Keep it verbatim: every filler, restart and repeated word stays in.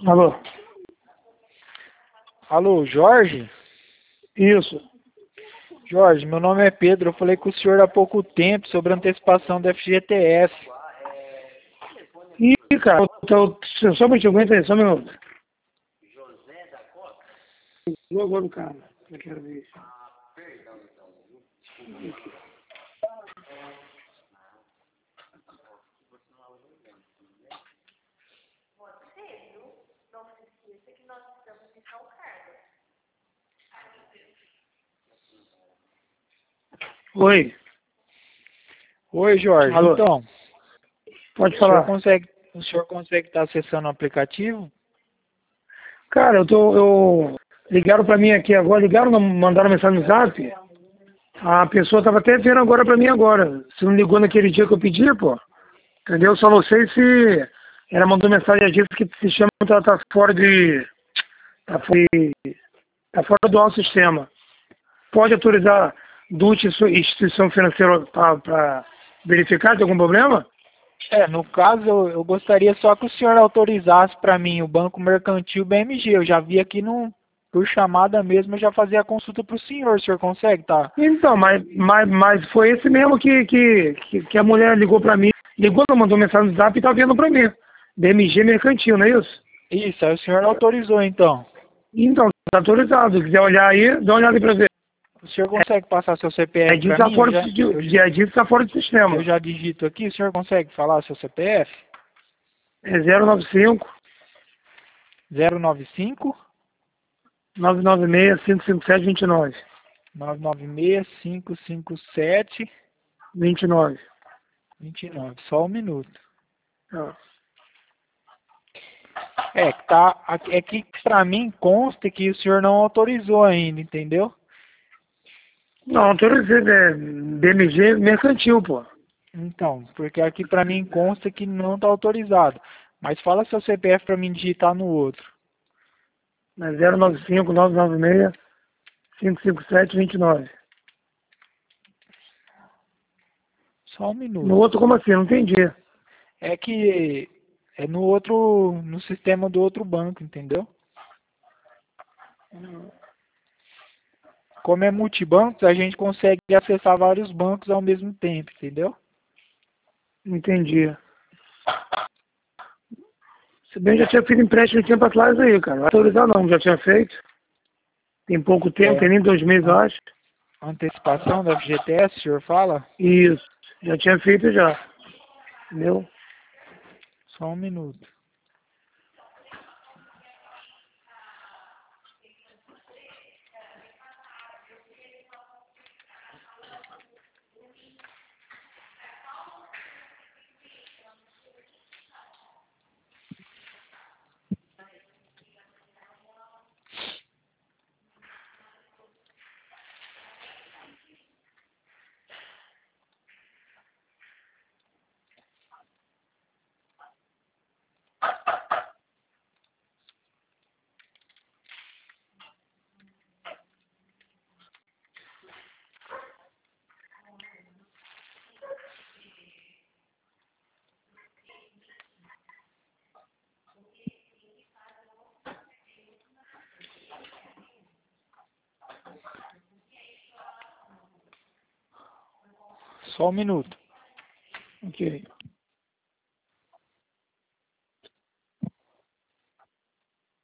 Alô? Alô, Jorge? Isso. Jorge, meu nome é Pedro. Eu falei com o senhor há pouco tempo sobre a antecipação do F G T S. Ih, cara, eu tô, só um minutinho, aguenta aí, só um minuto. Vou agora o cara, eu quero ver isso. Oi. Oi, Jorge. Alô? Então, Pode o senhor falar. consegue, o senhor consegue estar acessando o aplicativo? Cara, eu tô, eu... Ligaram pra mim aqui agora, ligaram, não mandaram mensagem no zap. A pessoa tava até vendo agora pra mim agora. Se não ligou naquele dia que eu pedi, pô. Entendeu? Só não sei se ela mandou mensagem e disse que se chama, tá, tá fora de... Tá fora, de, tá fora do nosso sistema. Pode autorizar duas instituição financeira para verificar, tem algum problema? É, no caso, eu, eu gostaria só que o senhor autorizasse para mim o Banco Mercantil B M G. Eu já vi aqui no, por chamada mesmo, eu já fazia a consulta para o senhor. O senhor consegue, tá? Então, mas, mas, mas foi esse mesmo que, que, que, que a mulher ligou para mim. Ligou, não mandou mensagem no zap e tá vendo para mim. B M G Mercantil, não é isso? Isso, aí o senhor autorizou então. Então, tá autorizado. Se quiser olhar aí, dá uma olhada aí para ver. O senhor consegue passar seu C P É F disso para tá mim? Eu fora já, do, eu, dia disso tá fora do eu sistema. já digito aqui. O senhor consegue falar seu C P F? É zero nove cinco, zero nove cinco, nove nove seis, cinco cinco sete, dois nove. nove nove seis, cinco cinco sete, vinte e nove. dois nove. Só um minuto. Tá. É, que tá, é que pra mim consta que o senhor não autorizou ainda, entendeu? Não, autorizei, é B M G Mercantil, pô. Então, porque aqui pra mim consta que não tá autorizado. Mas fala seu C P F pra mim digitar no outro. É zero nove cinco, nove nove seis, cinco cinco sete, dois nove. Só um No minuto. outro, como assim? Não entendi. É que é no outro, no sistema do outro banco, entendeu? Como é multibancos, a gente consegue acessar vários bancos ao mesmo tempo, entendeu? Entendi. Se bem já tinha feito empréstimo de tempo atrás aí, cara. Não vai autorizar não, já tinha feito. Tem pouco tempo, É tem nem dois meses, eu an- acho. antecipação da F G T S, o senhor fala? Isso. Já tinha feito já. Entendeu? Só um minuto. Só um minuto. Ok.